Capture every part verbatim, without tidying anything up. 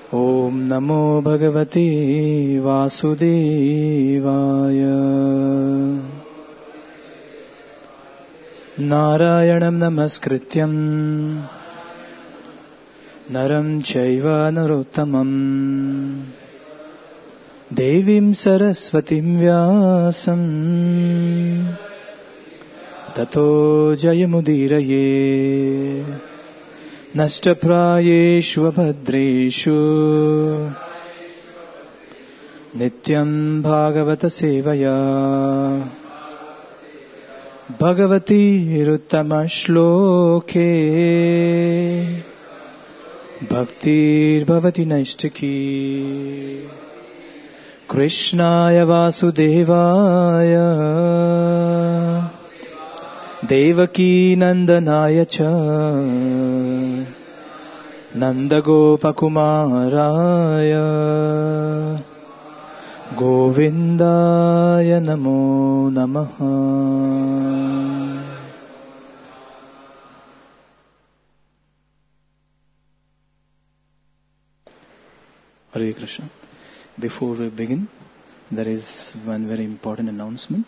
ओम नमो भगवते वासुदेवाय। नारायणं नमस्कृत्यं नरं चैव नरोत्तमं देवीं सरस्वतीं व्यासं ततो जयमुदीरये। नष्टप्रायेषु भद्रेषु नित्यं भागवत सेवया भगवतीरुत्तमश्लोके भक्तिर्भवति नैष्टिकी। कृष्णाय वासुदेवाय देवकी नंदनाय च नंदगोपकुमाराय गोविंदाय नमो नमः। Hare Krishna. Before we begin, there is one very important announcement.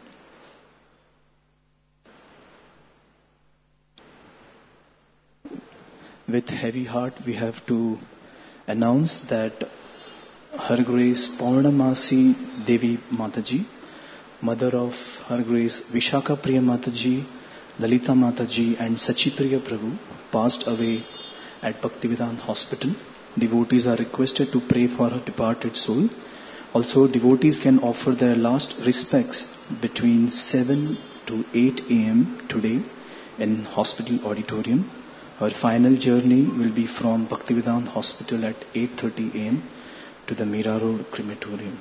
With heavy heart, we have to announce that Her Grace Purnamasi Devi Mataji, mother of Her Grace Vishaka Priya Mataji, Lalita Mataji and Sachipriya Prabhu, passed away at Bhaktivedanta Hospital. Devotees are requested to pray for her departed soul. Also, devotees can offer their last respects between seven to eight a m today in hospital auditorium. Our final journey will be from Bhaktivedanta Hospital at eight thirty a m to the Mira Road Crematorium.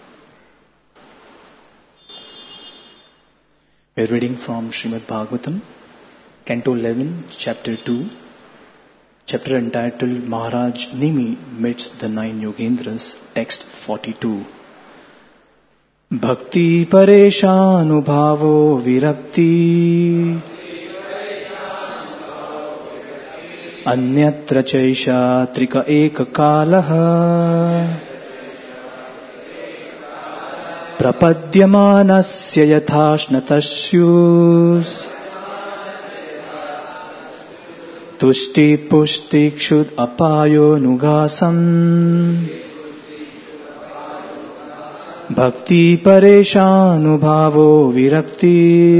We are reading from Srimad Bhagavatam, Canto eleven, Chapter two, chapter entitled Maharaj Nimi meets the nine Yogendras, text forty-two. Bhakti Pareshanubhavo Virakti Anyatra Chaisha Trika Eka Kalaha Prapadyamanasya Yathashnatashyus Tushti Pushti Kshud Apayo Nugasam Bhakti Pareshanubhavo Virakti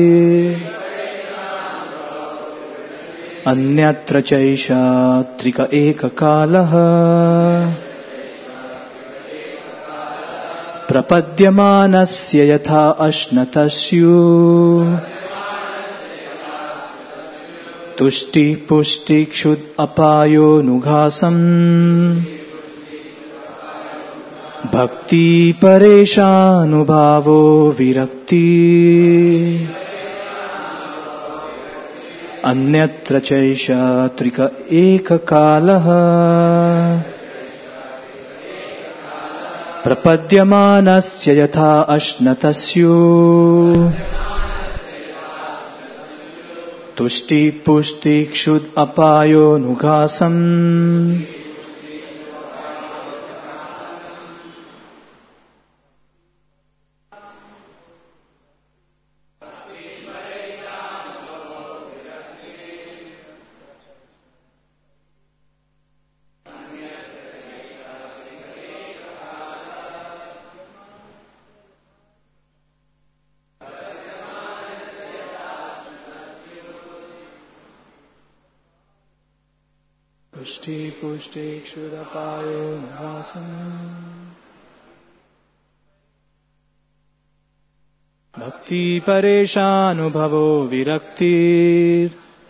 Anyatra Chaisha Trika Eka Kalaha Prapadyamanasya Yatha Ashnatasyu Tushti Pushti Kshud Apayo Nughasam Bhakti Pareshanubhavo Virakti Anyatra Chaisha Trika Eka Kalaha Prapadyamanasya Yatha Ashnatasyu Tushti Pushti Kshud Apayo Nughasam Pushti Pushti Kshudapayo Nughasam Bhakti Pareshanubhavo Viraktir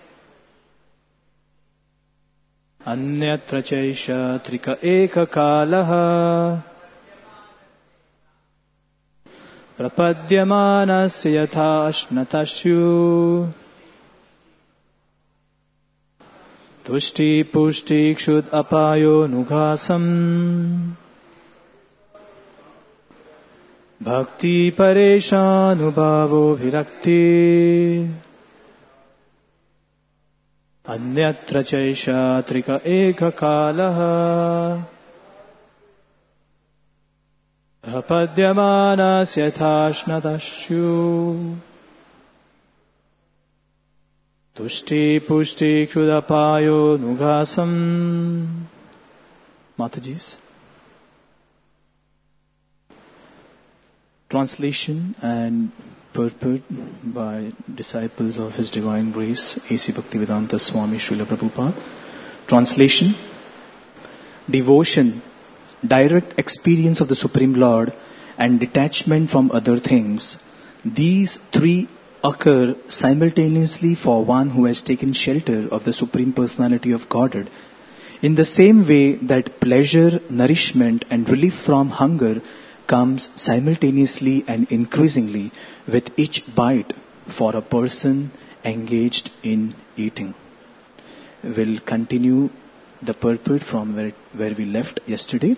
Anyatra Chaisha Trika Eka Kalaha Prapadyamanasya Yatha Ashnatasyu Tushti Pushti Kshud Apayo Nughasam Bhakti Pareshanubhavo Virakti Anyatra Chaisha Trika Eka Kalaha Prapadyamanas yathashnatashyu Tushti pushti kshudapayo nugasam. Matajis. Translation and purport by disciples of His Divine Grace, A C Bhaktivedanta Swami Srila Prabhupada. Translation. Devotion, direct experience of the Supreme Lord and detachment from other things. These three occur simultaneously for one who has taken shelter of the Supreme Personality of Godhead. In the same way that pleasure, nourishment and relief from hunger comes simultaneously and increasingly with each bite for a person engaged in eating. We'll continue the purport from where, where we left yesterday.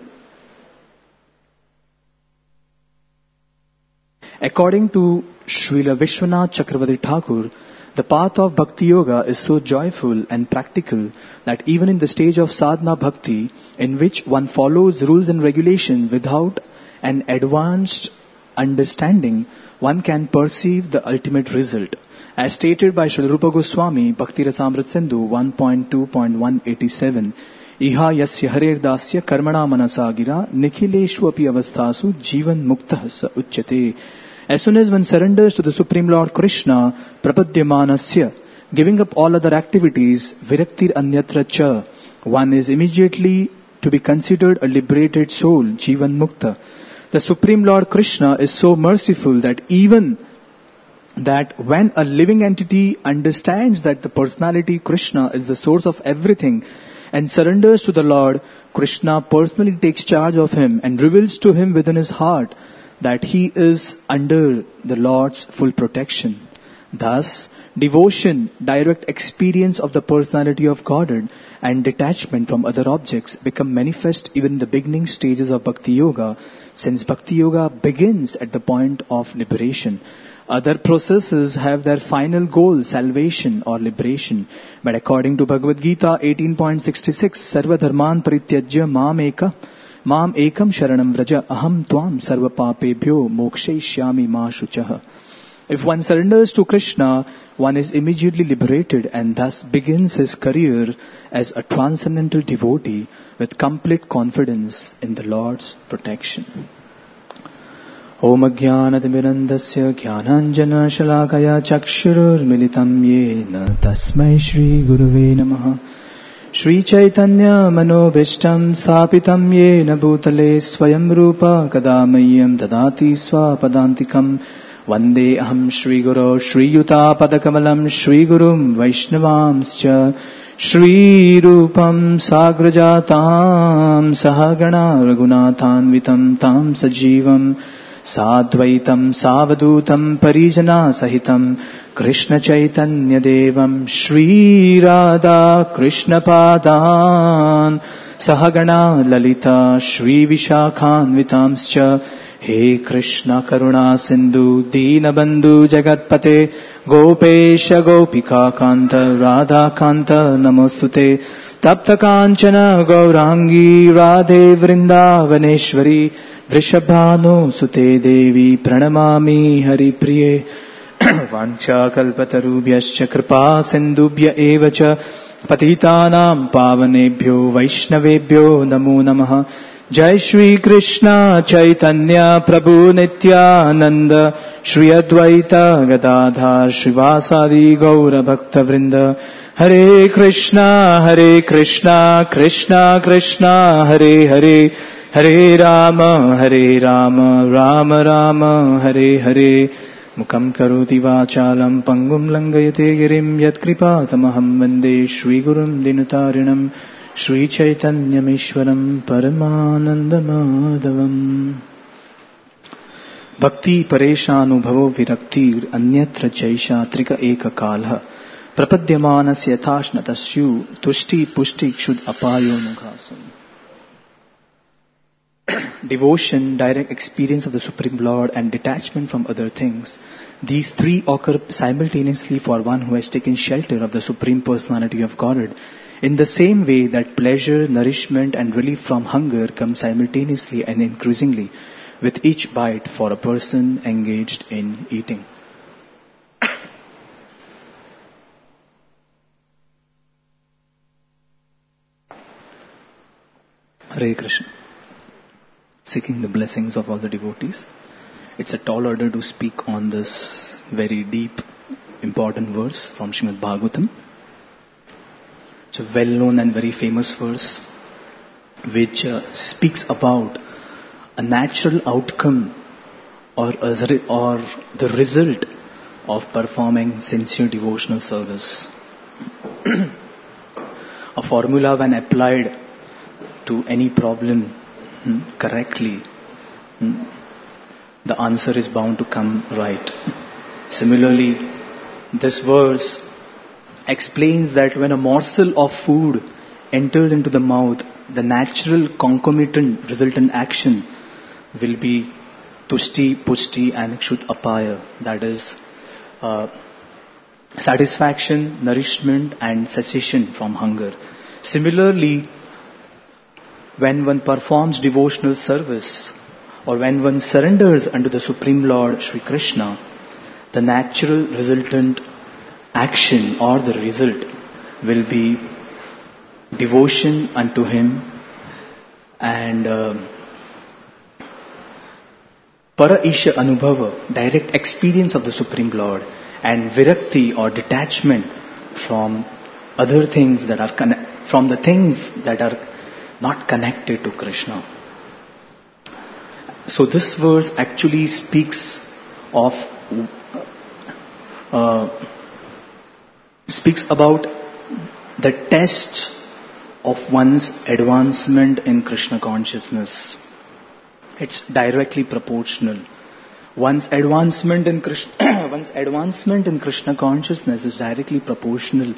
According to Srila Vishwanath Chakravarti Thakur, the path of Bhakti Yoga is so joyful and practical that even in the stage of sadhana bhakti, in which one follows rules and regulations without an advanced understanding, one can perceive the ultimate result. As stated by Srila Rupa Goswami, Bhakti Rasamrit Sindhu one point two point one eighty-seven, Iha yasya harer dasya karmana manasa gira nikhileshu api avasthasu jivan muktah sa uchyate. As soon as one surrenders to the Supreme Lord Krishna, prapadyamanasya, giving up all other activities, viraktir anyatra cha, one is immediately to be considered a liberated soul, jivan mukta. The Supreme Lord Krishna is so merciful that even that when a living entity understands that the personality Krishna is the source of everything and surrenders to the Lord, Krishna personally takes charge of him and reveals to him within his heart that he is under the Lord's full protection. Thus, devotion, direct experience of the personality of Godhead and detachment from other objects become manifest even in the beginning stages of Bhakti Yoga, since Bhakti Yoga begins at the point of liberation. Other processes have their final goal, salvation or liberation. But according to Bhagavad Gita eighteen point sixty-six, Sarva dharman parityajya mam eka Mam ekam sharanam vraja aham tvam sarva papebhyo mokshayishyami ma shuchah. If one surrenders to Krishna, one is immediately liberated and thus begins his career as a transcendental devotee with complete confidence in the Lord's protection. Om ajnanatimirandasya jnananjana shalakaya chakshurur militam yena tasmai shri guruve namaha. Shri Chaitanya Manobhishtam Sthapitam Yena Bhutale Swayam Rupa Kadamayam Dadati Swapadantikam Vande Aham Shri Guru Shri Yuta Padakamalam Shri Gurum Vaishnavamscha Shri Rupam Sagrajatam Sahagana Raghunathanvitam Tam Sajivam Sadvaitam Savadutam Parijana Sahitam Krishna Chaitanya Devam Shri Radha Krishna Padan Sahagana Lalita Shri Vishakhanvitamscha He Krishna Karuna Sindhu Deenabandhu Jagatpate Gopesha Gopika Kanta Radha Kanta Namostute Tapta Kanchana Gaurangi Radhe Vrindavaneshwari Vrishabhano Sute Devi Pranamami Hari Priye Vancha kalpatarubhyascha kripa sindubhya evacha patitanam pavanebhyo vaishnavebhyo namo namaha. Jai Shri Krishna Chaitanya Prabhu Nityananda Shri Advaita Gadadhar Shrivasadi Gaura Bhakta Vrinda. Hare Krishna Hare Krishna Krishna Krishna Hare Hare Hare Rama Hare Rama Rama Rama Hare Hare. Mukam karoti vachalam pangum langayate girim yat kripa tamaham vande Shri Gurum dinatarinam Shri Chaitanyamishwaram Paramananda Madhavam. Bhakti pareshanubhavo viraktir anyatra chaisha trika eka kalha prapadyamanas yathashnatasyu tushti pushti kshud apayo nughasam. Devotion, direct experience of the Supreme Lord and detachment from other things. These three occur simultaneously for one who has taken shelter of the Supreme Personality of Godhead. In the same way that pleasure, nourishment and relief from hunger come simultaneously and increasingly with each bite for a person engaged in eating. Hare Krishna. Seeking the blessings of all the devotees. It's a tall order to speak on this very deep, important verse from Srimad Bhagavatam. It's a well-known and very famous verse which uh, speaks about a natural outcome or, a, or the result of performing sincere devotional service. A formula when applied to any problem hmm, correctly, hmm, the answer is bound to come right. Similarly, this verse explains that when a morsel of food enters into the mouth, the natural concomitant resultant action will be tushti, pushti and kshut apaya. That is uh, satisfaction, nourishment and cessation from hunger. Similarly, when one performs devotional service or when one surrenders unto the Supreme Lord Shri Krishna, the natural resultant action or the result will be devotion unto Him and uh, para isha anubhava, direct experience of the Supreme Lord, and virakti or detachment from other things that are conne- from the things that are not connected to Krishna. So this verse actually speaks of uh, speaks about the test of one's advancement in Krishna consciousness. It's directly proportional. One's advancement in Krishna, one's advancement in Krishna consciousness is directly proportional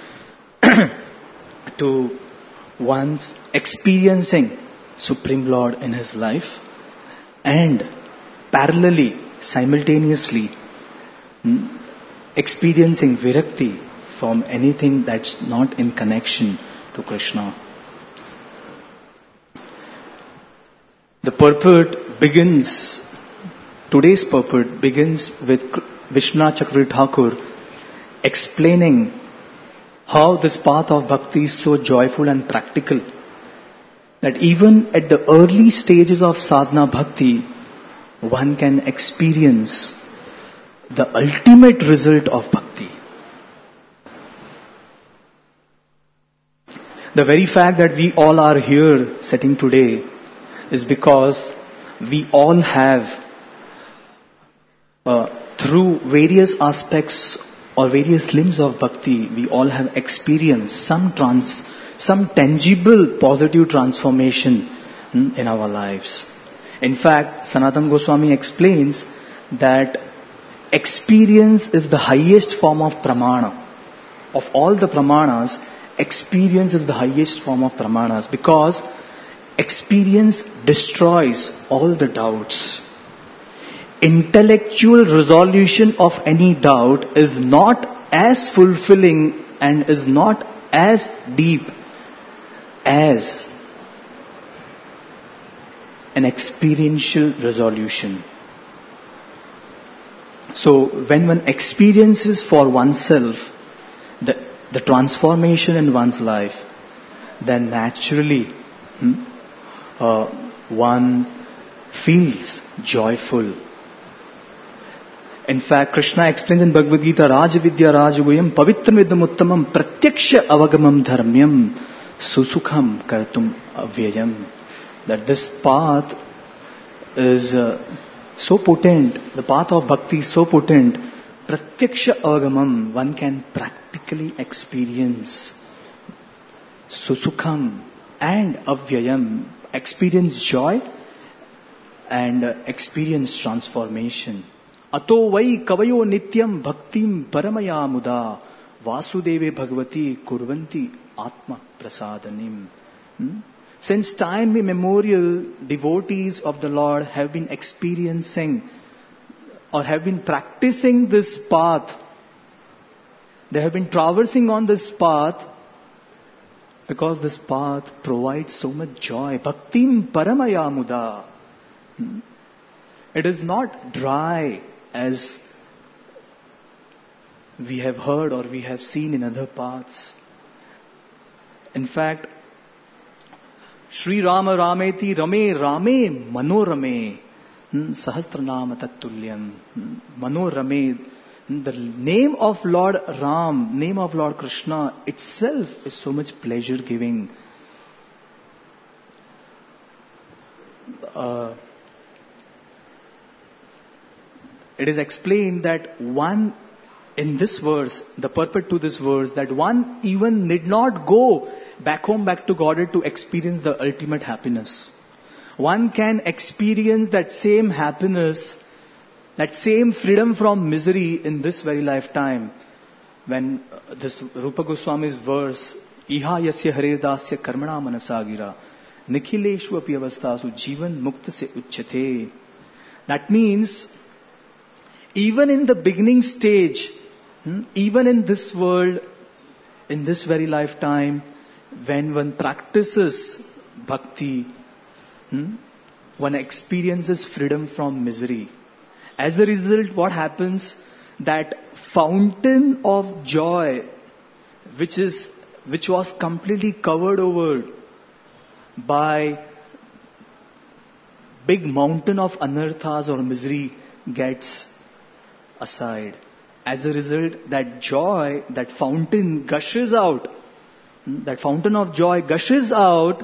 to one's experiencing Supreme Lord in his life and parallelly, simultaneously hmm, experiencing virakti from anything that's not in connection to Krishna. The purport begins, today's purport begins with Vishwanath Chakravarti Thakur explaining how this path of bhakti is so joyful and practical that even at the early stages of sadhana bhakti, one can experience the ultimate result of bhakti. The very fact that we all are here sitting today is because we all have, uh, through various aspects or various limbs of bhakti, we all have experienced some trans, some tangible positive transformation hmm, in our lives. In fact, Sanatana Goswami explains that experience is the highest form of pramana. Of all the pramanas, experience is the highest form of pramanas because experience destroys all the doubts. Intellectual resolution of any doubt is not as fulfilling and is not as deep as an experiential resolution. So when one experiences for oneself the, the transformation in one's life, then naturally hmm, uh, one feels joyful. In fact, Krishna explains in Bhagavad Gita, Raja Vidya Rajaguyam Pavitram Vidam Uttamam Pratyaksha Avagamam Dharmyam Susukham Kartum Avyayam. That this path is uh, so potent, the path of bhakti is so potent, Pratyaksha Avagamam, one can practically experience Susukham and Avyayam, experience joy and uh, experience transformation. Ato vai kavayo nityam bhaktim paramaya muda vasudeve bhagavati kurvanti atma prasadanim. Hmm? Since time immemorial, devotees of the Lord have been experiencing or have been practicing this path. They have been traversing on this path because this path provides so much joy. Bhaktim paramaya muda. Hmm? It is not dry as we have heard or we have seen in other paths. In fact, Shri Rama Rameti Rame Rame Manorame Sahasranama Tattulyam Manorame. The name of Lord Ram, name of Lord Krishna itself is so much pleasure giving. Uh, it is explained that one, in this verse, the purport to this verse, that one even need not go back home, back to Godhead to experience the ultimate happiness. One can experience that same happiness, that same freedom from misery in this very lifetime. When uh, this Rupa Goswami's verse, Iha yasya hare dasya karmana manasagira nikhileshu api avastasu jivan mukta se uchyate. That means, even in the beginning stage, hmm, even in this world, in this very lifetime, when one practices bhakti, hmm, one experiences freedom from misery. As a result, what happens? That fountain of joy, which is, which was completely covered over by big mountain of anarthas or misery, gets aside. As a result, that joy, that fountain gushes out. That fountain of joy gushes out,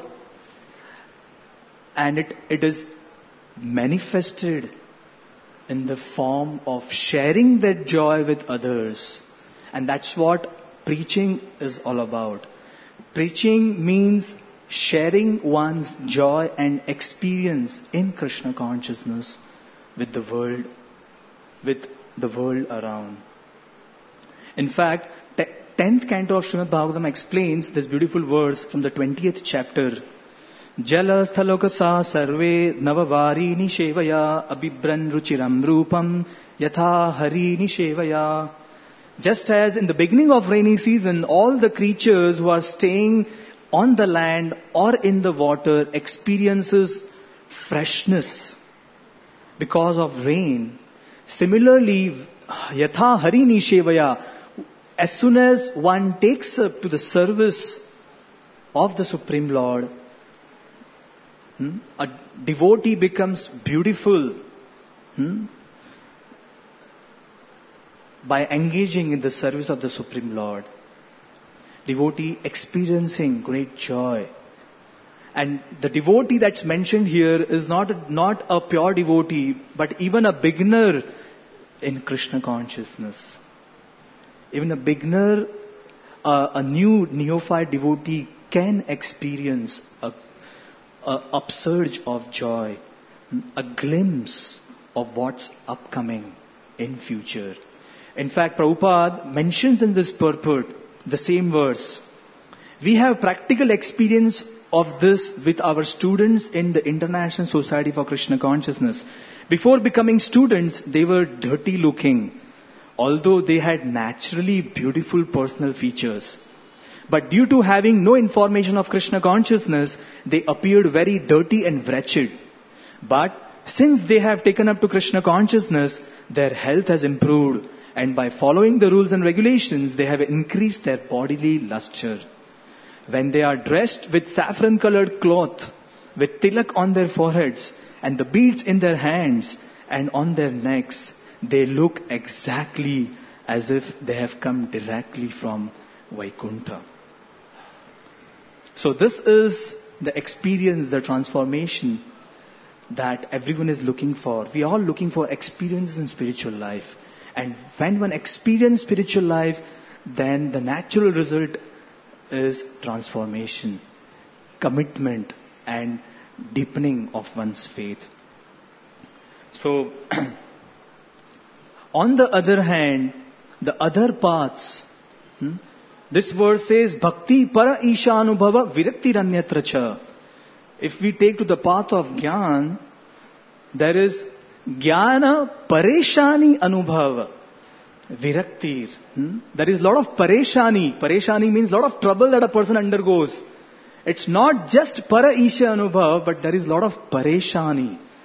and it, it is manifested in the form of sharing that joy with others. And that's what preaching is all about. Preaching means sharing one's joy and experience in Krishna consciousness with the world, with the world around. In fact, tenth canto of Srimad Bhagavatam explains this beautiful verse from the twentieth chapter. Jala sthalokasa sarve navavarini shevaya abibran ruchiram rupam yatha harini shevaya. Just as in the beginning of rainy season, all the creatures who are staying on the land or in the water experiences freshness because of rain. Similarly, yatha harini shevaya, as soon as one takes up to the service of the Supreme Lord, hmm, a devotee becomes beautiful hmm, by engaging in the service of the Supreme Lord. Devotee experiencing great joy. And the devotee that's mentioned here is not, not a pure devotee, but even a beginner in Krishna consciousness. Even a beginner, uh, a new neophyte devotee can experience a, a upsurge of joy, a glimpse of what's upcoming in future. In fact, Prabhupada mentions in this purport the same verse. We have practical experience of this with our students in the International Society for Krishna Consciousness. Before becoming students, they were dirty looking, although they had naturally beautiful personal features. But due to having no information of Krishna consciousness, they appeared very dirty and wretched. But since they have taken up to Krishna consciousness, their health has improved, and by following the rules and regulations, they have increased their bodily luster. When they are dressed with saffron-colored cloth, with tilak on their foreheads, and the beads in their hands and on their necks, they look exactly as if they have come directly from Vaikuntha. So this is the experience, the transformation that everyone is looking for. We are all looking for experiences in spiritual life. And when one experiences spiritual life, then the natural result is transformation, commitment, and deepening of one's faith. So, on the other hand, the other paths, hmm, this verse says, Bhakti para ishanubhava viraktiranyatra cha. If we take to the path of Gyan, there is Jnana pareshani anubhava viraktir. Hmm? There is a lot of pareshani. Pareshani means a lot of trouble that a person undergoes. It's not just para isha anubhava, but there is a lot of pareshani.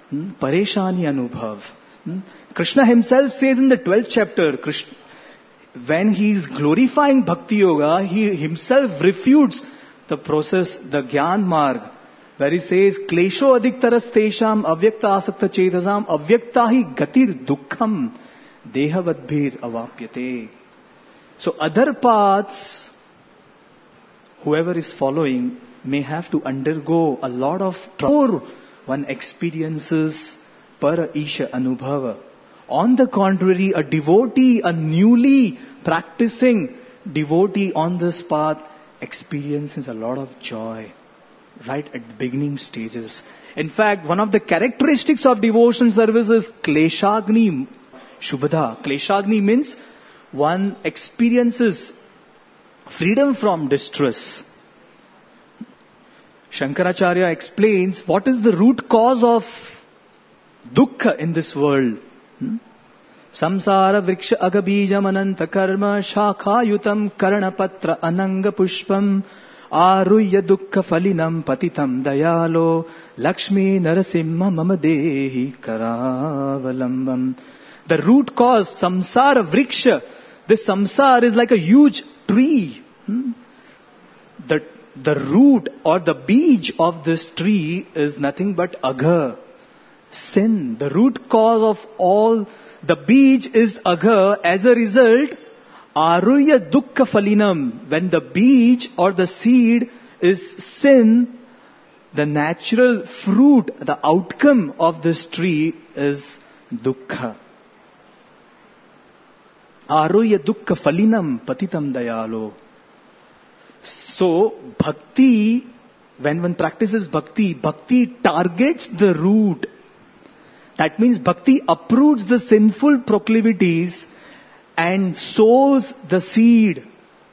Hmm? Pareshani Anubhav. Hmm? Krishna himself says in the twelfth chapter, Krishna, when he is glorifying Bhakti Yoga, he himself refutes the process, the Gyan Marg, where he says, Klesho adiktaras tesham avyakta asakta chedasam avyakta hi gatir dukkham dehavadbhir avapyate. So other paths, whoever is following may have to undergo a lot of trouble. One experiences para isha anubhava. On the contrary, a devotee, a newly practicing devotee on this path experiences a lot of joy right at the beginning stages. In fact, one of the characteristics of devotion service is kleshagni shubhada. Kleshagni means one experiences freedom from distress. Shankaracharya explains what is the root cause of dukkha in this world. Hmm? Samsara vriksha agabijam ananta karma shakha yutam karnapatra ananga pushpam aruyya dukkha falinam patitam dayalo lakshmi narasimha mama dehi karavalambam. The root cause, samsara vriksha, this samsara is like a huge tree. Hmm? The, the root or the beej of this tree is nothing but agha, sin. The root cause of all the beej is agha. As a result, aruya dukkha falinam. When the beej or the seed is sin, the natural fruit, the outcome of this tree is dukkha. Aruya dukkha falinam patitam dayalo. So, bhakti, when one practices bhakti, bhakti targets the root. That means bhakti uproots the sinful proclivities and sows the seed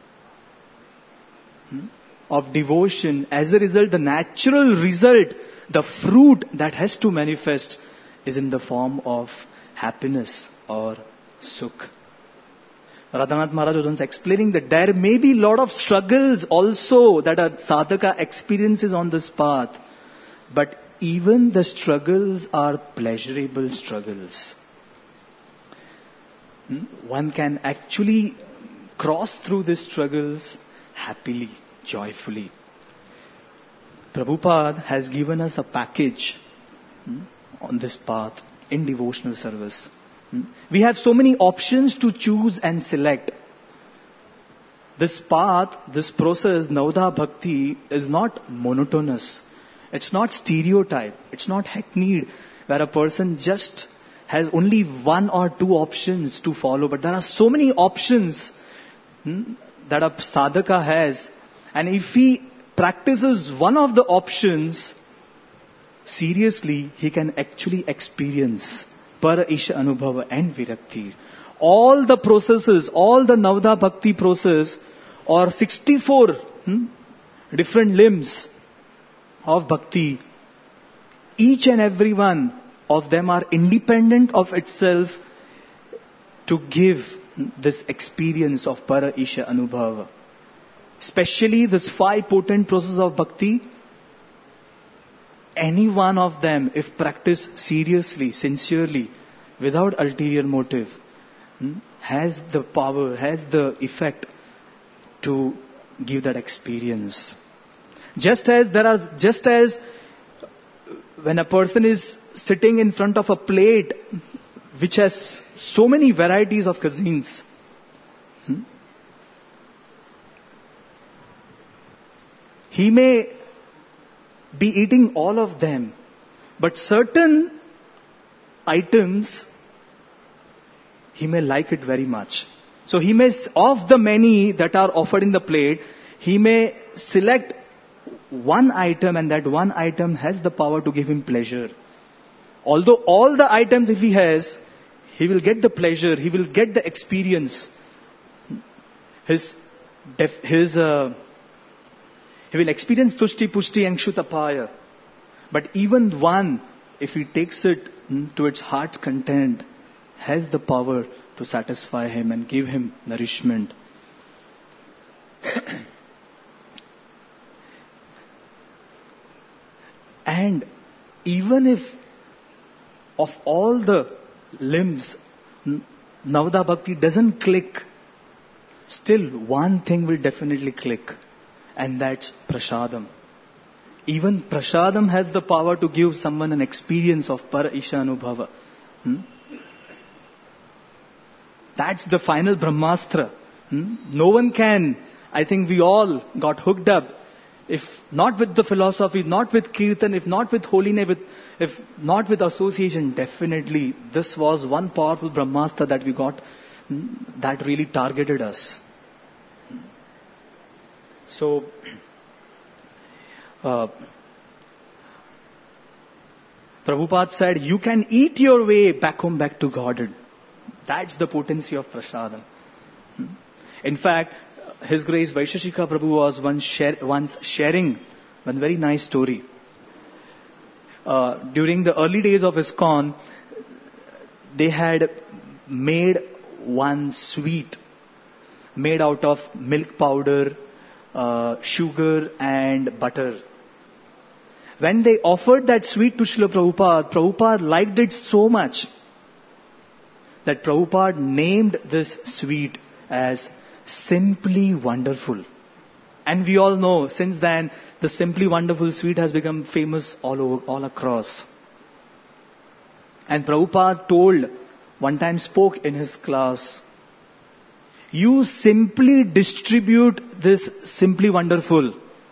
of devotion. As a result, the natural result, the fruit that has to manifest is in the form of happiness or sukh. Radhanath Maharaj was once explaining that there may be a lot of struggles also that a sadhaka experiences on this path. But even the struggles are pleasurable struggles. Hmm? One can actually cross through these struggles happily, joyfully. Prabhupada has given us a package hmm, on this path in devotional service. We have so many options to choose and select. This path, this process, Navadha Bhakti, is not monotonous. It's not stereotype. It's not hackneyed, where a person just has only one or two options to follow. But there are so many options hmm, that a sadhaka has. And if he practices one of the options seriously, he can actually experience Para Isha Anubhava and Virakti. All the processes, all the Navadha Bhakti process, or sixty-four hmm, different limbs of Bhakti, each and every one of them are independent of itself to give this experience of Para Isha Anubhava. Especially this five potent processes of Bhakti, any one of them, if practiced seriously, sincerely, without ulterior motive, hmm, has the power, has the effect to give that experience. Just as there are, just as when a person is sitting in front of a plate which has so many varieties of cuisines, hmm, he may be eating all of them, but certain items he may like it very much. So he may, of the many that are offered in the plate, he may select one item, and that one item has the power to give him pleasure. Although all the items if he has, he will get the pleasure, he will get the experience. His, def, his uh, He will experience tushti, pushti and kshutapaya. But even one, if he takes it hmm, to its heart's content, has the power to satisfy him and give him nourishment. And even if of all the limbs, Navada Bhakti doesn't click, still one thing will definitely click, and that's prasadam. Even prasadam has the power to give someone an experience of para isha anubhava. Hmm? That's the final Brahmastra. Hmm? No one can. I think we all got hooked up. If not with the philosophy, not with kirtan, if not with holiness, with, if not with association, definitely this was one powerful Brahmastra that we got, hmm, that really targeted us. So, uh, Prabhupada said, you can eat your way back home, back to Godhead. That's the potency of prasadam. In fact, His Grace Vaisheshika Prabhu was once, share, once sharing one very nice story. Uh, during the early days of ISKCON, they had made one sweet made out of milk powder, uh, sugar and butter. When they offered that sweet to Srila Prabhupada, Prabhupada liked it so much that Prabhupada named this sweet as Simply Wonderful. And we all know, since then, the Simply Wonderful sweet has become famous all over, all across. And Prabhupada told, one time spoke in his class, you simply distribute this Simply Wonderful.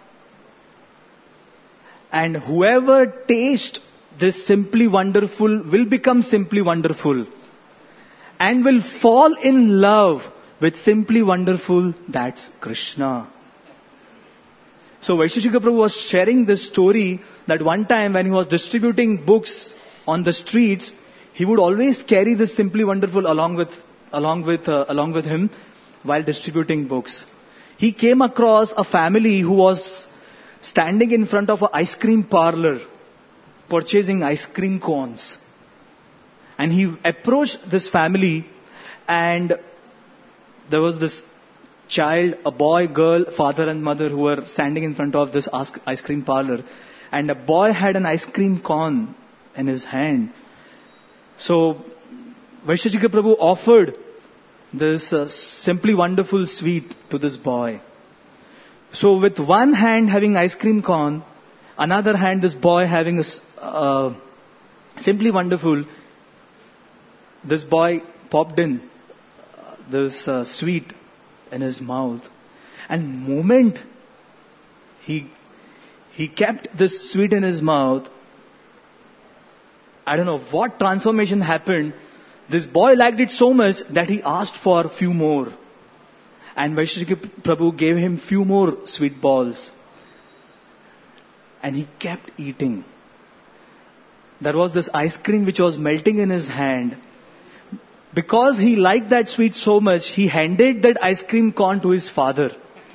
And whoever tastes this Simply Wonderful will become Simply Wonderful. And will fall in love with Simply Wonderful, that's Krishna. So Vaisheshika Prabhu was sharing this story that one time when he was distributing books on the streets, he would always carry this Simply Wonderful along with along with uh, along with him while distributing books. He came across a family who was standing in front of an ice cream parlor, purchasing ice cream cones. And he approached this family, and there was this child, a boy, girl, father and mother who were standing in front of this ice cream parlor. And a boy had an ice cream cone in his hand. So Vaisheshika Prabhu offered this uh, Simply Wonderful sweet to this boy. So with one hand having ice cream cone, another hand this boy having a uh, Simply Wonderful, this boy popped in uh, this uh, sweet in his mouth. And moment he he kept this sweet in his mouth, I don't know what transformation happened. This boy liked it so much that he asked for a few more. And Vaisheshika Prabhu gave him few more sweet balls. And he kept eating. There was this ice cream which was melting in his hand. Because he liked that sweet so much, he handed that ice cream cone to his father.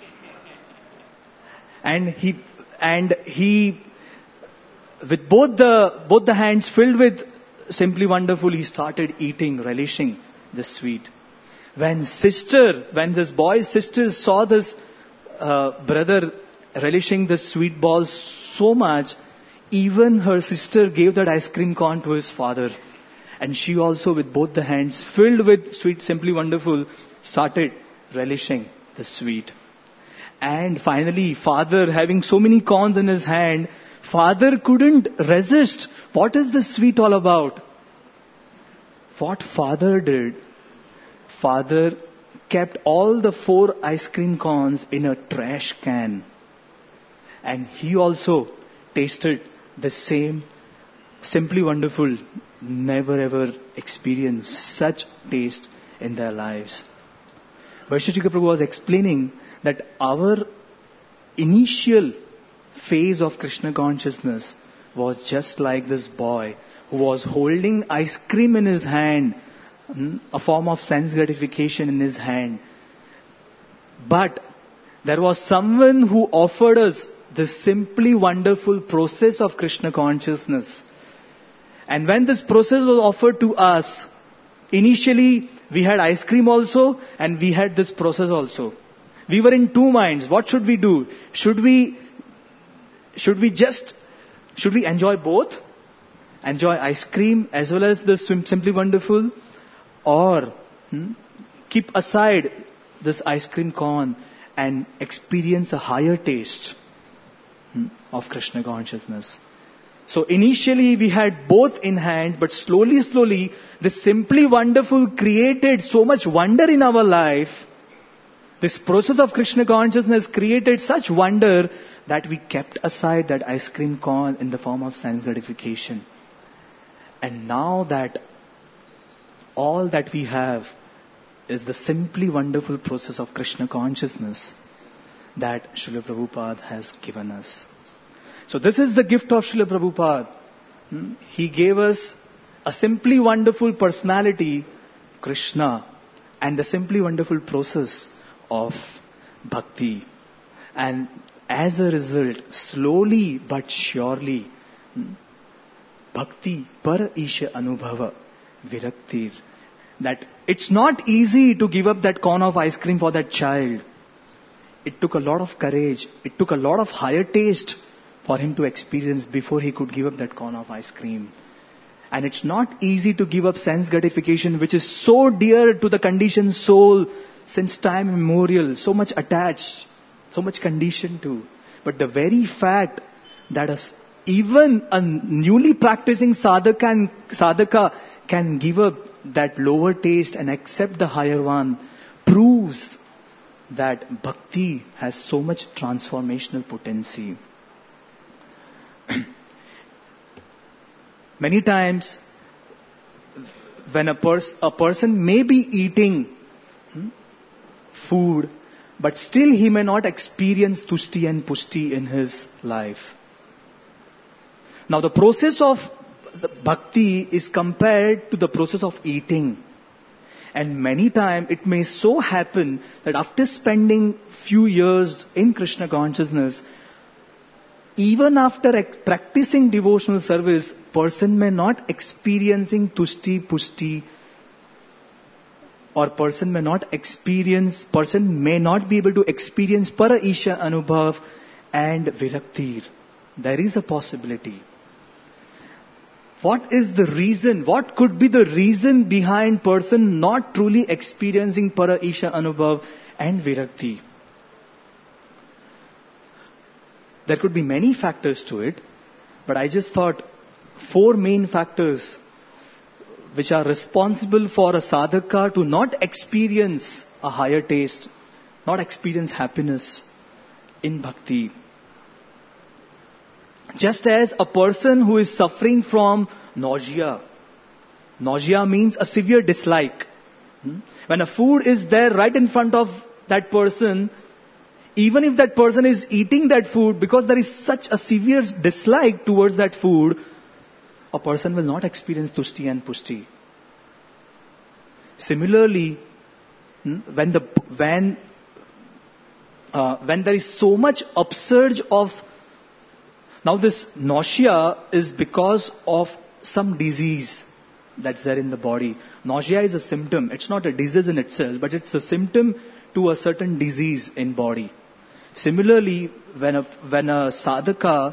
And he, and he, with both the, both the hands filled with Simply Wonderful, he started eating, relishing the sweet. When sister, when this boy's sister saw this uh, brother relishing the sweet balls so much, even her sister gave that ice cream cone to his father. And she also, with both the hands filled with sweet Simply Wonderful, started relishing the sweet. And finally, father, having so many cones in his hand, father couldn't resist. What is this sweet all about? What father did, father kept all the four ice cream cones in a trash can. And he also tasted the same Simply Wonderful. Never ever experienced such taste in their lives. Vaisheshika Prabhu was explaining that our initial phase of Krishna consciousness was just like this boy who was holding ice cream in his hand, a form of sense gratification in his hand. But there was someone who offered us the Simply Wonderful process of Krishna consciousness. And when this process was offered to us, initially we had ice cream also and we had this process also. We were in two minds. What should we do? Should we, should we just, should we enjoy both? enjoy ice cream as well as the swim, Simply Wonderful, or hmm, keep aside this ice cream cone and experience a higher taste hmm, of Krishna consciousness. So initially we had both in hand, but slowly, slowly, the Simply Wonderful created so much wonder in our life. This process of Krishna consciousness created such wonder that we kept aside that ice cream cone in the form of sense gratification. And now that all that we have is the Simply Wonderful process of Krishna consciousness that Srila Prabhupada has given us. So this is the gift of Srila Prabhupada. He gave us a simply wonderful personality, Krishna, and the simply wonderful process of bhakti. And as a result, slowly but surely, bhakti par isha anubhava viraktir. That it's not easy to give up that cone of ice cream for that child. It took a lot of courage. It took a lot of higher taste for him to experience before he could give up that cone of ice cream. And it's not easy to give up sense gratification, which is so dear to the conditioned soul since time immemorial, so much attached, so much conditioned to. But the very fact that a, even a newly practicing sadhaka can, sadhaka can give up that lower taste and accept the higher one proves that bhakti has so much transformational potency. Many times, when a, pers- a person may be eating hmm, food, but still he may not experience tushti and pushti in his life. Now the process of the bhakti is compared to the process of eating. And many times it may so happen that after spending few years in Krishna consciousness, even after ex- practicing devotional service, person may not experiencing tushti, pushti, or person may not experience, person may not be able to experience para isha anubhav and viraktir. There is a possibility. What is the reason? What could be the reason behind person not truly experiencing para isha anubhav and virakti? There could be many factors to it, but I just thought four main factors which are responsible for a sadhaka to not experience a higher taste, not experience happiness in bhakti. Just as a person who is suffering from nausea, nausea means a severe dislike. When a food is there right in front of that person, even if that person is eating that food, because there is such a severe dislike towards that food, a person will not experience tushti and pushti. Similarly, when the when uh, when there is so much upsurge of, now this nausea is because of some disease that's there in the body. Nausea is a symptom. It's not a disease in itself, but it's a symptom to a certain disease in body. Similarly, when a, when a sadhaka,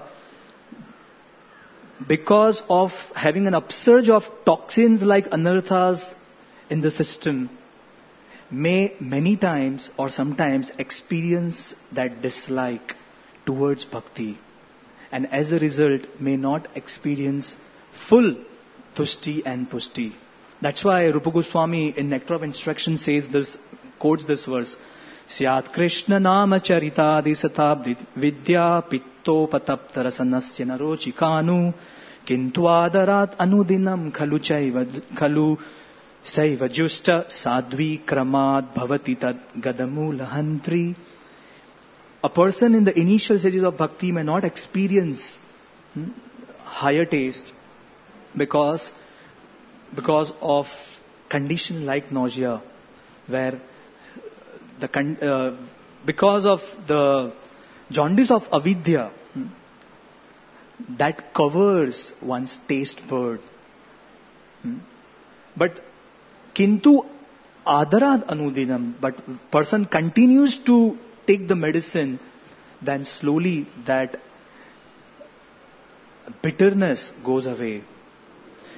because of having an upsurge of toxins like anarthas in the system, may many times or sometimes experience that dislike towards bhakti, and as a result may not experience full tushti and pushti. That's why Rupa Goswami in Nectar of Instruction says this, quotes this verse: Syat Krishna Nama Charita Disatabdi Vidya Pitto Pataptarasanasya Narochikanu Kintu Adarat Anudinam Khalu Chaiva Khalu Saiva Justa Sadvi Kramad Bhavati Tad Gadamula Hantri. A person in the initial stages of bhakti may not experience hmm, higher taste because because of condition like nausea, where the con- uh, because of the jaundice of avidya hmm, that covers one's taste bud. Hmm. But kintu adarad anudinam, but person continues to take the medicine, then slowly that bitterness goes away.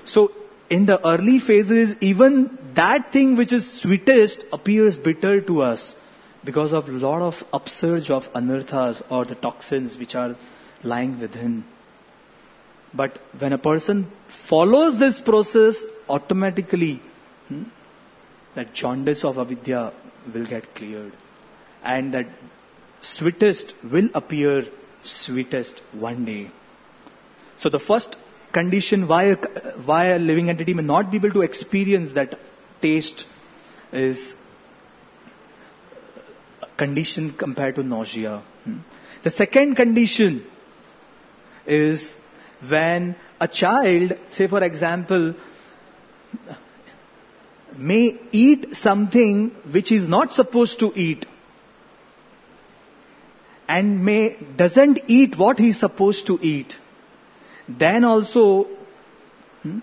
So in the early phases, even that thing which is sweetest appears bitter to us because of lot of upsurge of anarthas or the toxins which are lying within. But when a person follows this process, automatically hmm, that jaundice of avidya will get cleared. And that sweetest will appear sweetest one day. So the first condition why a, why a living entity may not be able to experience that taste is a condition compared to nausea. Hmm. The second condition is when a child, say for example, may eat something which is not supposed to eat, and may doesn't eat what he is supposed to eat, then also hmm,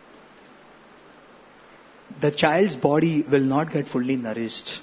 the child's body will not get fully nourished.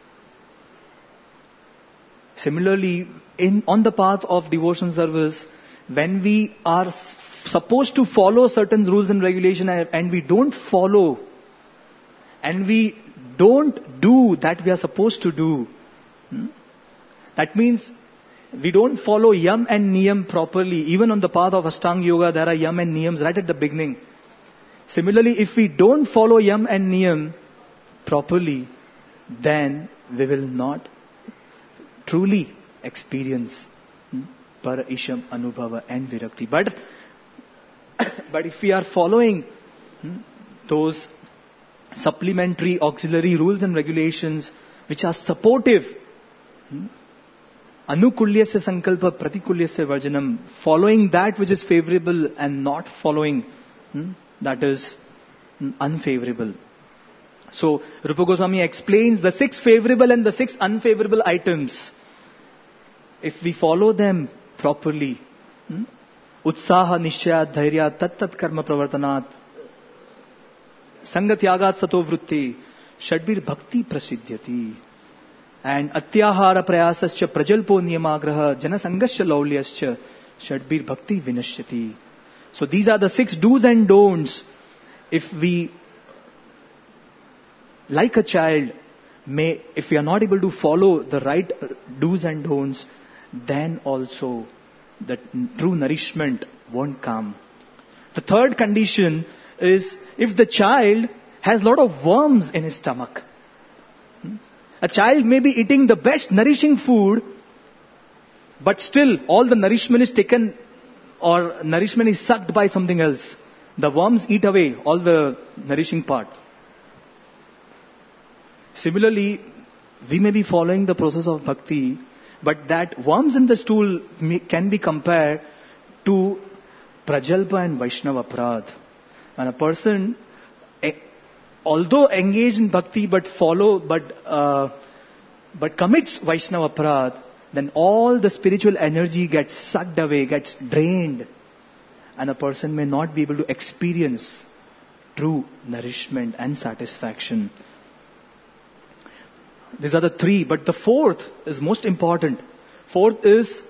Similarly, in on the path of devotion service, when we are s- supposed to follow certain rules and regulations and, and we don't follow, and we don't do that we are supposed to do, hmm, that means we don't follow yam and niyam properly. Even on the path of Ashtanga Yoga, there are yam and niyams right at the beginning. Similarly, if we don't follow yam and niyam properly, then we will not truly experience hmm, para isham anubhava and virakti. But, but if we are following hmm, those supplementary auxiliary rules and regulations which are supportive, hmm, anukulyasya sankalpa pratikulyasya varjanam, following that which is favorable and not following hmm, that is hmm, unfavorable. So Rupa Goswami explains the six favorable and the six unfavorable items. If we follow them properly, hmm, utsaha nishya dhairya tat tat karma pravartanat sangat yagat sato vritti shadbir bhakti prasiddhyati, and atyahara prayasascha prajalpo niyamagraha janasangasya laulyascha shadbir bhakti vinashyati. So these are the six do's and don'ts. If we, like a child, may, if we are not able to follow the right do's and don'ts, then also the true nourishment won't come. The third condition is if the child has a lot of worms in his stomach. A child may be eating the best nourishing food, but still all the nourishment is taken or nourishment is sucked by something else. The worms eat away all the nourishing part. Similarly, we may be following the process of bhakti, but that worms in the stool may, can be compared to prajalpa and Vaishnava aparadh. When a person, although engaged in bhakti but follow, but uh, but commits Vaishnava aparadh, then all the spiritual energy gets sucked away, gets drained, and a person may not be able to experience true nourishment and satisfaction. These are the three, but the fourth is most important. Fourth is,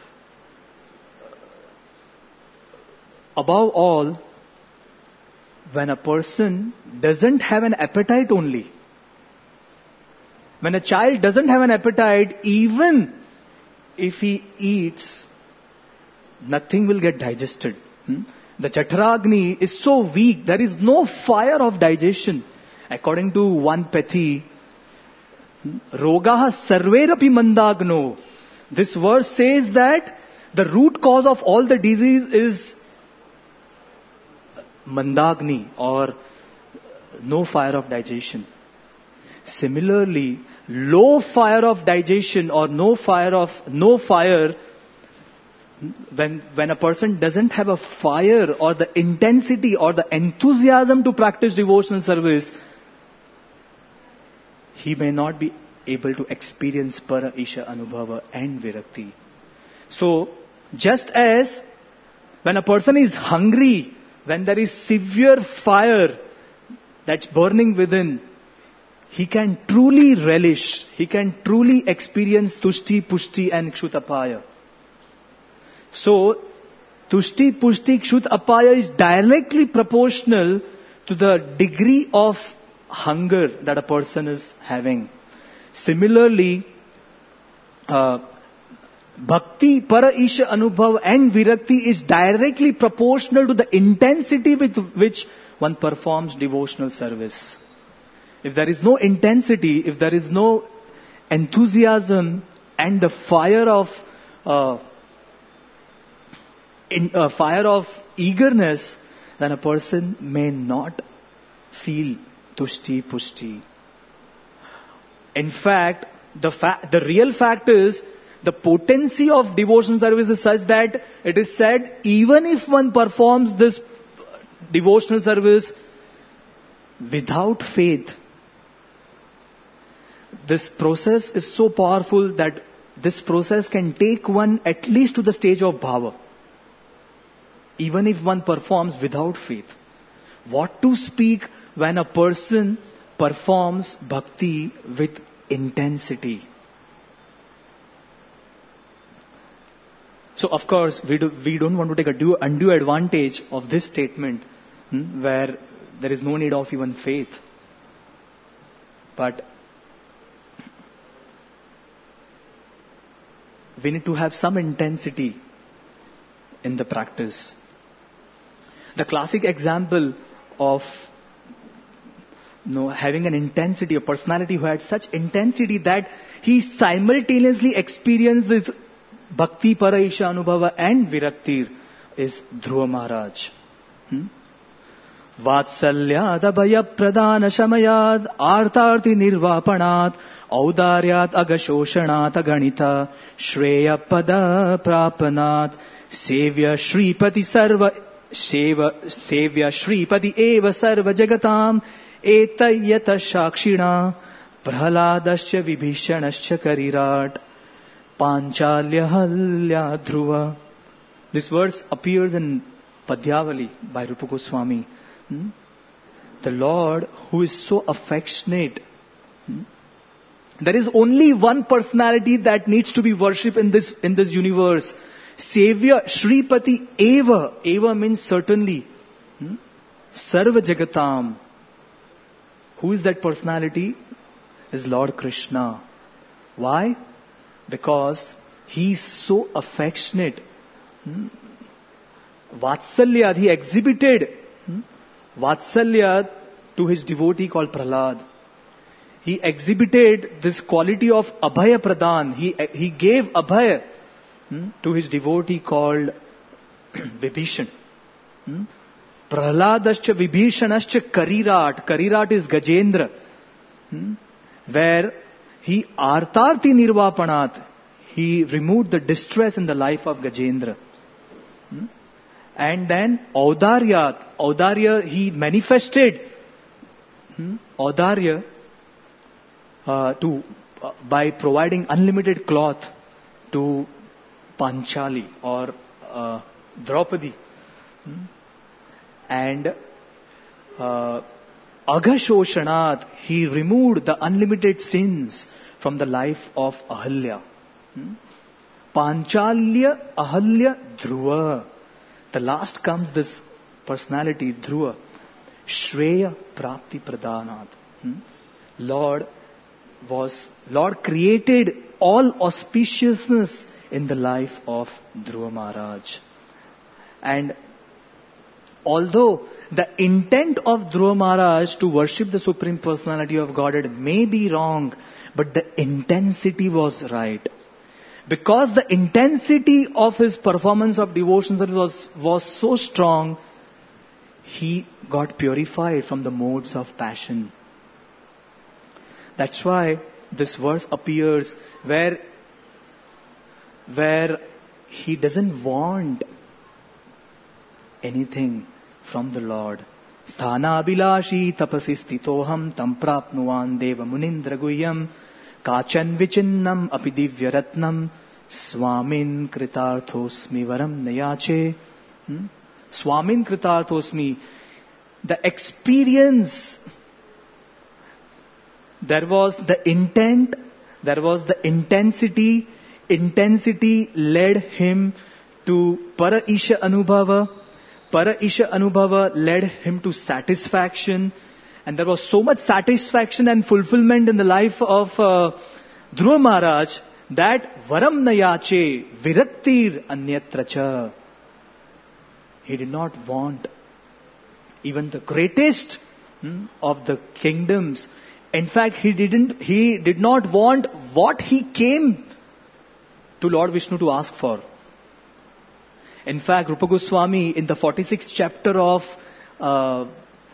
above all, when a person doesn't have an appetite only. When a child doesn't have an appetite, even if he eats, nothing will get digested. Hmm? The Chaturagni is so weak, there is no fire of digestion. According to one Pethi, Rogaha sarverapi mandagno. This verse says that the root cause of all the disease is mandagni, or no fire of digestion. Similarly, low fire of digestion or no fire of no fire, when when a person doesn't have a fire or the intensity or the enthusiasm to practice devotional service, he may not be able to experience para isha anubhava and virakti. So, just as when a person is hungry, when there is severe fire that's burning within, he can truly relish, he can truly experience tushti, pushti and kshutapaya. So, Tushti, Pushti, Kshut, Apaya is directly proportional to the degree of hunger that a person is having. Similarly, uh, Bhakti, Para Isha Anubhav and Virakti is directly proportional to the intensity with which one performs devotional service. If there is no intensity, if there is no enthusiasm and the fire of uh, in, uh, fire of eagerness, then a person may not feel tushti pushti. In fact, the fa- the real fact is the potency of devotional service is such that it is said even if one performs this devotional service without faith, this process is so powerful that this process can take one at least to the stage of bhava. Even if one performs without faith. What to speak when a person performs bhakti with intensity? So of course, we, do, we don't want to take a due, undue advantage of this statement hmm, where there is no need of even faith. But we need to have some intensity in the practice. The classic example of you know, having an intensity, a personality who had such intensity that he simultaneously experiences Bhakti, Para Isha Anubhava and Viraktir is Dhruva Maharaj. Hmm? Vatsalyad abhaya pradana shamayad artarti nirvapanat audaryat agashoshanat aganita shreya pada prapanat sevya shripati sarva Seva, Sevya Shripadi Eva Sarva Jagatam Etayata Shakshina Prahaladascha Vibhishanascha Karirat Panchalya Halya Dhruva. This verse appears in Padyavali by Rupa Goswami. Hmm? The Lord who is so affectionate. Hmm? There is only one personality that needs to be worshipped in this, in this universe. Savior Shripati Eva. Eva means certainly. Hmm? Sarva Jagatam. Who is that personality? Is Lord Krishna. Why? Because he is so affectionate. Hmm? Vatsalya, he exhibited hmm? Vatsalya to his devotee called Prahlad. He exhibited this quality of Abhaya Pradhan. He, he gave Abhaya Hmm? to his devotee called Vibhishan. Hmm? Prahladascha Vibhishanascha Karirat. Karirat is Gajendra. Hmm? Where he artarti nirvapanat. He removed the distress in the life of Gajendra. Hmm? And then Audaryat. Audarya, he manifested hmm? Audarya uh, to, uh, by providing unlimited cloth to Panchali or uh, Draupadi. Hmm? And uh, Agashoshanat, he removed the unlimited sins from the life of Ahalya. Hmm? Panchalya Ahalya Dhruva. The last comes this personality, Dhruva. Shreya Prapti Pradhanat. Hmm? Lord was, Lord created all auspiciousness in the life of Dhruva Maharaj. And although the intent of Dhruva Maharaj to worship the Supreme Personality of Godhead may be wrong, but the intensity was right. Because the intensity of his performance of devotion was, was so strong, he got purified from the modes of passion. That's why this verse appears where where he doesn't want anything from the Lord. Sthana abhilashi tapasi stitoham tam prapnuvan deva munindra guhyam kachan vichinnam api divya ratnam swamin kritarthosmi varam nayache. Hmm? Swamin kritarthosmi. The experience, there was the intent, there was the intensity. Intensity led him to Para Isha Anubhava. Para Isha Anubhava led him to satisfaction. And there was so much satisfaction and fulfillment in the life of uh, Dhruva Maharaj that Varam Nayache Viraktir Anyatra Cha. He did not want even the greatest hmm, of the kingdoms. In fact, he didn't, he did not want what he came to Lord Vishnu to ask for. In fact, Rupa Goswami in the forty-sixth chapter of uh,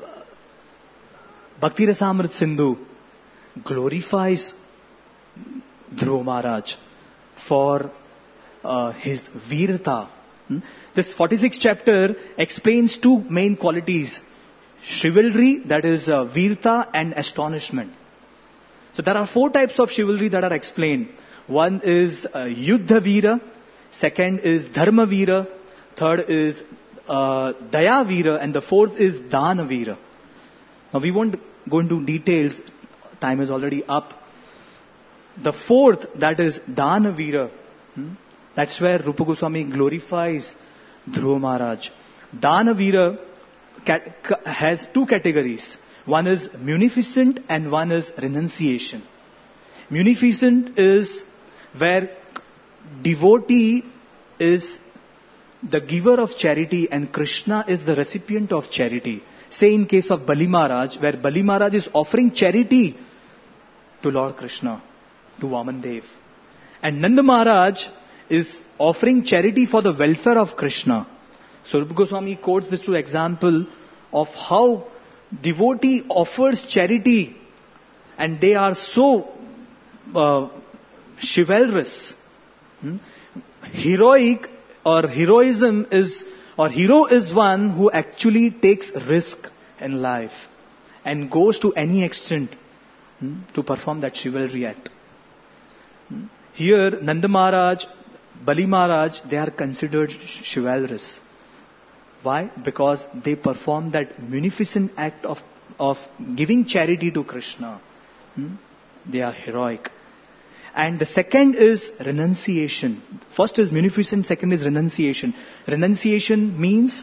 Bhakti Rasamrit Sindhu glorifies Dhruva Maharaj for uh, his virta. Hmm? This forty-sixth chapter explains two main qualities: chivalry, that is uh, virta, and astonishment. So there are four types of chivalry that are explained. One is uh, Yuddha Veera, second is Dharma Veera, third is uh, Daya Veera, and the fourth is Dana Veera. Now we won't go into details, time is already up. The fourth, that is Dana Veera, hmm? That's where Rupa Goswami glorifies Dhruva Maharaj. Dana Veera cat- has two categories. One is munificent and one is renunciation. Munificent is where devotee is the giver of charity and Krishna is the recipient of charity. Say in case of Bali Maharaj, where Bali Maharaj is offering charity to Lord Krishna, to Vaman Dev. And Nanda Maharaj is offering charity for the welfare of Krishna. So Rupa Goswami quotes this to example of how devotee offers charity and they are so uh, chivalrous. Hmm? Heroic or heroism is, or hero is one who actually takes risk in life and goes to any extent hmm, to perform that chivalry act. Hmm? Here, Nanda Maharaj, Bali Maharaj, they are considered chivalrous. Why? Because they perform that munificent act of, of giving charity to Krishna. Hmm? They are heroic. And the second is renunciation. First is munificent, second is renunciation. Renunciation means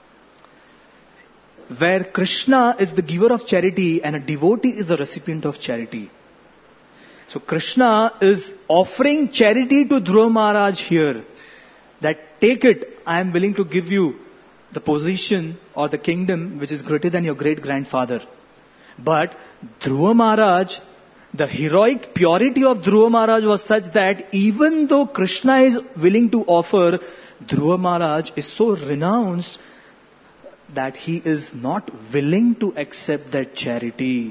where Krishna is the giver of charity and a devotee is the recipient of charity. So Krishna is offering charity to Dhruva Maharaj here. That take it, I am willing to give you the position or the kingdom which is greater than your great grandfather. But Dhruva Maharaj, the heroic purity of Dhruva Maharaj was such that even though Krishna is willing to offer, Dhruva Maharaj is so renounced that he is not willing to accept that charity.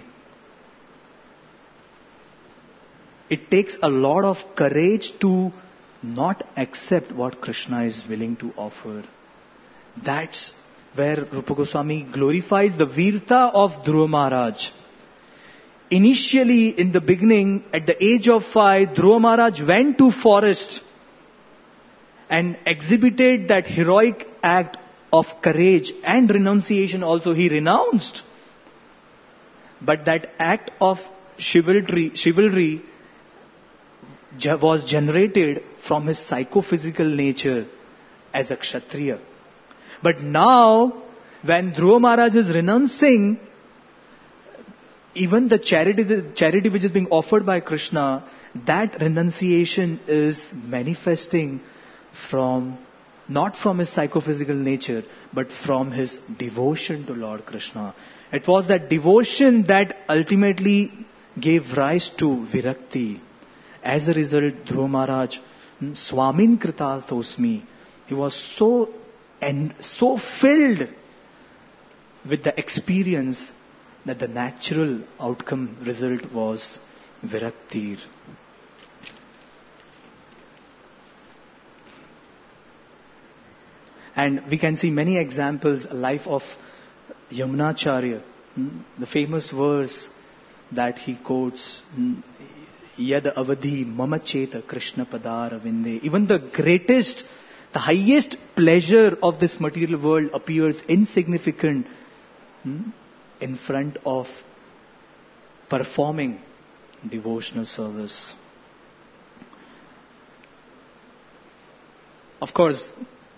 It takes a lot of courage to not accept what Krishna is willing to offer. That's where Rupa Goswami glorifies the virta of Dhruva Maharaj. Initially, in the beginning, at the age of five, Dhruva Maharaj went to forest and exhibited that heroic act of courage and renunciation also. He renounced. But that act of chivalry, chivalry was generated from his psychophysical nature as a Kshatriya. But now, when Dhruva Maharaj is renouncing, even the charity, the charity which is being offered by Krishna, that renunciation is manifesting from, not from his psychophysical nature, but from his devotion to Lord Krishna. It was that devotion that ultimately gave rise to Virakti. As a result, Dhruva Maharaj, Swamin Kritatosmi, he was so and so filled with the experience that the natural outcome result was Viraktir. And we can see many examples, life of Yamunacharya, the famous verse that he quotes, Yad avadhi mama cheta Krishna padar avinde. Even the greatest, the highest pleasure of this material world appears insignificant hmm, in front of performing devotional service. Of course,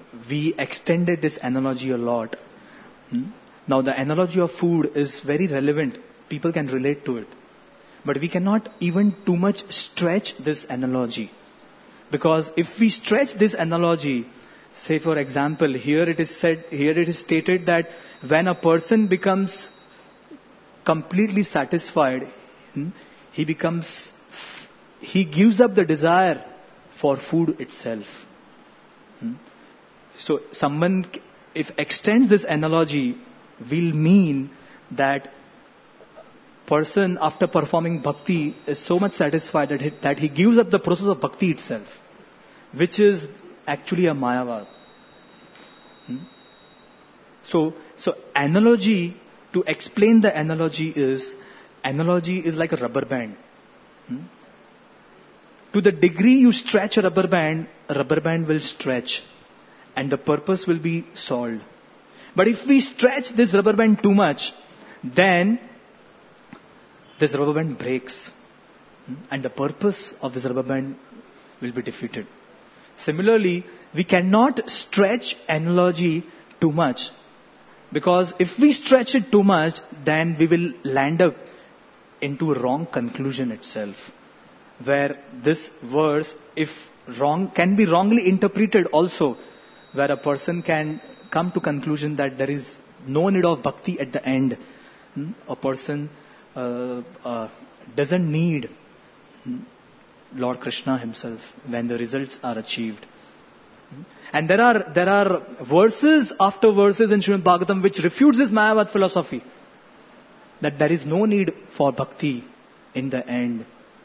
we extended this analogy a lot. Hmm? Now the analogy of food is very relevant. People can relate to it. But we cannot even too much stretch this analogy. Because if we stretch this analogy, say for example, here it is said, here it is stated that when a person becomes completely satisfied, hmm, he becomes, he gives up the desire for food itself. Hmm. So someone, if extends this analogy, will mean that person after performing bhakti is so much satisfied that he, that he gives up the process of bhakti itself, which is actually a mayavad. Hmm? So, so analogy, to explain the analogy is, analogy is like a rubber band. Hmm? To the degree you stretch a rubber band, a rubber band will stretch and the purpose will be solved. But if we stretch this rubber band too much, then this rubber band breaks. Hmm? And the purpose of this rubber band will be defeated. Similarly, we cannot stretch analogy too much. Because if we stretch it too much, then we will land up into a wrong conclusion itself. Where this verse, if wrong, can be wrongly interpreted also. Where a person can come to conclusion that there is no need of bhakti at the end. Hmm? A person uh, uh, doesn't need hmm, Lord Krishna himself when the results are achieved. And there are there are verses after verses in Srimad Bhagavatam which refutes this Mayavad philosophy. That there is no need for bhakti in the end.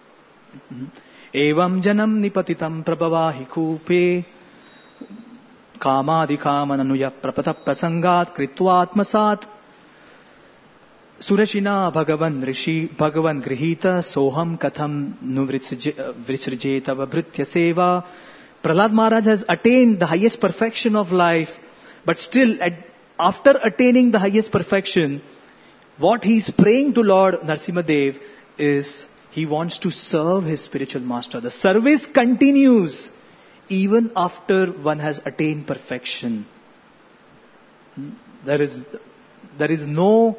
Evam janam nipatitam prabhavahi kupe kamadikamannuya prapata prasangat kritvatmasat surashina bhagavan rishi bhagavan grihita soham katham nuvrisrijeta vabhritya seva. Prahlad Maharaj has attained the highest perfection of life, but still at, after attaining the highest perfection, what he is praying to Lord Narasimhadev is he wants to serve his spiritual master. The service continues even after one has attained perfection. There is, there is no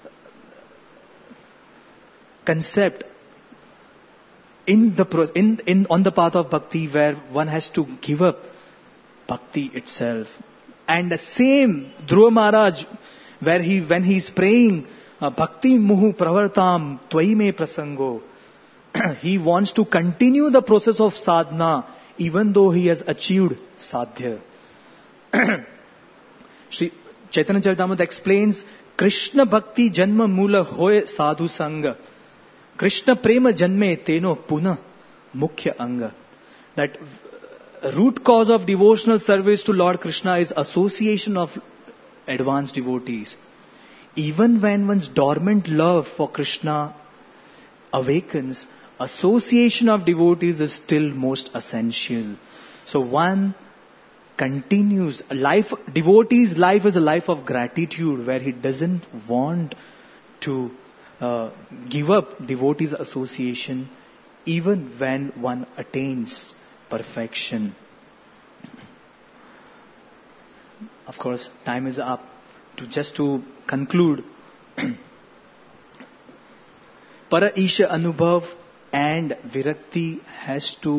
concept in the in, in on the path of bhakti where one has to give up bhakti itself. And the same Dhruva Maharaj, where he when he is praying bhakti muhu pravartam tvai me prasango, he wants to continue the process of sadhana even though he has achieved sadhya. Shri Chaitanya Charitamrita explains, Krishna bhakti janma mula hoye sadhu sanga. Krishna prema janme teno puna mukhya anga. That root cause of devotional service to Lord Krishna is association of advanced devotees. Even when one's dormant love for Krishna awakens, association of devotees is still most essential. So one continues, life, devotee's life is a life of gratitude where he doesn't want to Uh, give up devotees' association even when one attains perfection. Of course, time is up. To just to conclude, Para Isha Anubhav and Virakti has to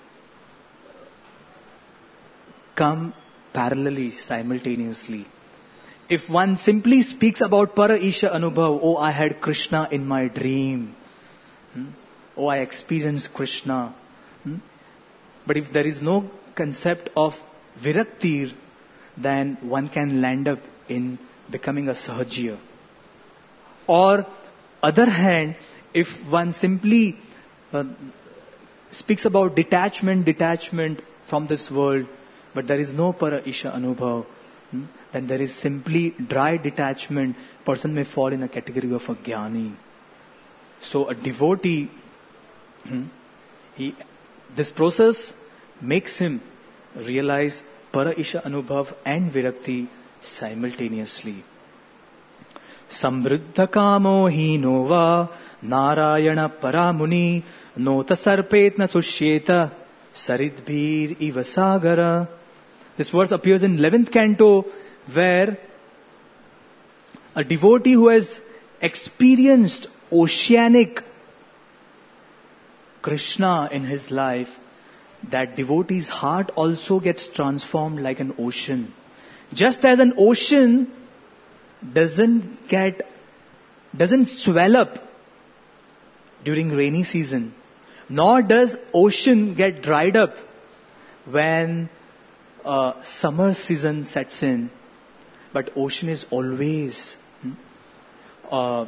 come parallelly, simultaneously. If one simply speaks about Para Isha Anubhav, oh, I had Krishna in my dream. Hmm? Oh, I experienced Krishna. Hmm? But if there is no concept of Virakti, then one can land up in becoming a Sahajya. Or, other hand, if one simply uh, speaks about detachment, detachment from this world, but there is no Para Isha Anubhav, Hmm? then there is simply dry detachment. Person may fall in a category of a jnani. So a devotee, hmm, he, this process makes him realize Para Isha Anubhav and Virakti simultaneously. Samruddha kamo hino va narayana paramuni nota sarpetna sushyeta saridbhir iva sagara This verse appears in eleventh canto, where a devotee who has experienced oceanic Krishna in his life, that devotee's heart also gets transformed like an ocean. Just as an ocean doesn't get, doesn't swell up during rainy season, nor does ocean get dried up when uh, summer season sets in, but ocean is always uh,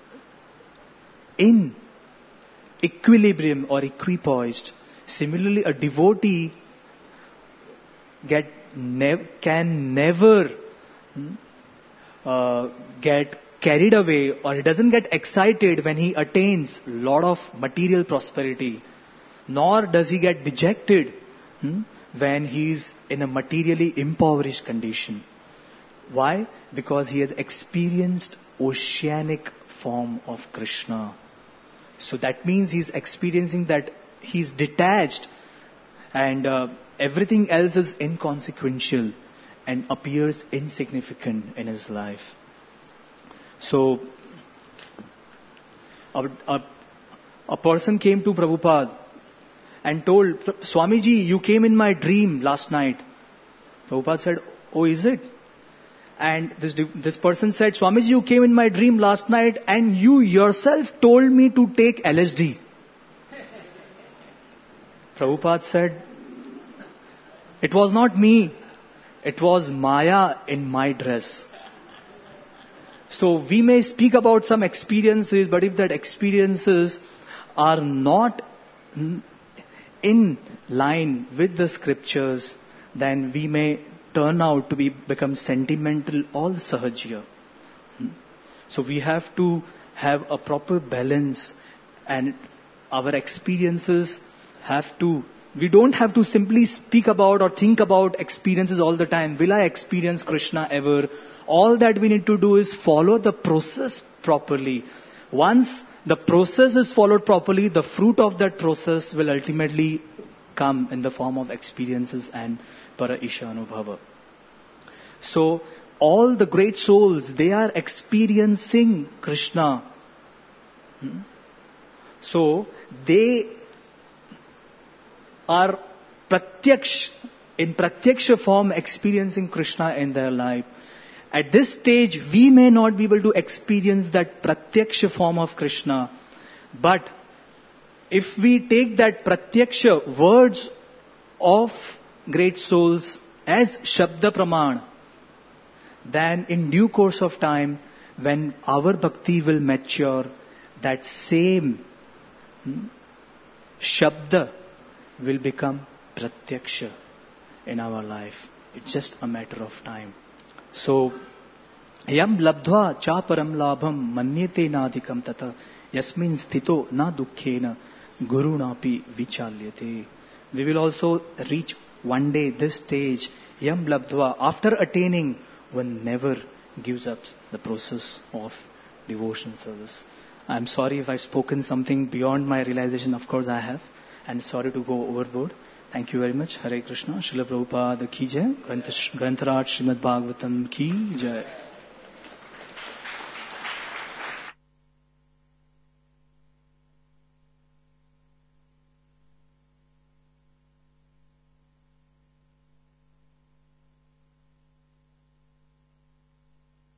in equilibrium or equipoised. Similarly, a devotee get ne- can never uh, get carried away, or he doesn't get excited when he attains lot of material prosperity, nor does he get dejected hmm, when he is in a materially impoverished condition. Why? Because he has experienced oceanic form of Krishna. So that means he's experiencing that he's detached, and uh, everything else is inconsequential and appears insignificant in his life. So, a, a, a person came to Prabhupada and told, Swamiji, you came in my dream last night. Prabhupada said, oh, is it? And this, this person said, Swamiji, you came in my dream last night and you yourself told me to take L S D. Prabhupada said, it was not me, it was Maya in my dress. So we may speak about some experiences, but if that experiences are not in line with the scriptures, then we may turn out to be become sentimental or sahajya. So we have to have a proper balance, and our experiences have to, we don't have to simply speak about or think about experiences all the time. Will I experience Krishna ever? All that we need to do is follow the process properly. Once the process is followed properly, the fruit of that process will ultimately come in the form of experiences and para isha anubhava. So all the great souls, they are experiencing Krishna. Hmm? So they are pratyaksh, in pratyaksha form experiencing Krishna in their life. At this stage, we may not be able to experience that pratyaksha form of Krishna. But if we take that pratyaksha words of great souls as Shabda Praman, then in due course of time, when our bhakti will mature, that same hmm, Shabda will become pratyaksha in our life. It's just a matter of time. So, yam labdhva cha param labham manyate nadikam tata yasmin sthito na dukkhena gurunapi vichalyate. We will also reach one day this stage. Yam labdhva, after attaining, one never gives up the process of devotion service. I'm sorry if I've spoken something beyond my realization. Of course I have. And sorry to go overboard. Thank you very much. Hare Krishna. Srila Prabhupada ki jai. Granth- Grantaraj Srimad Bhagavatam ki jai.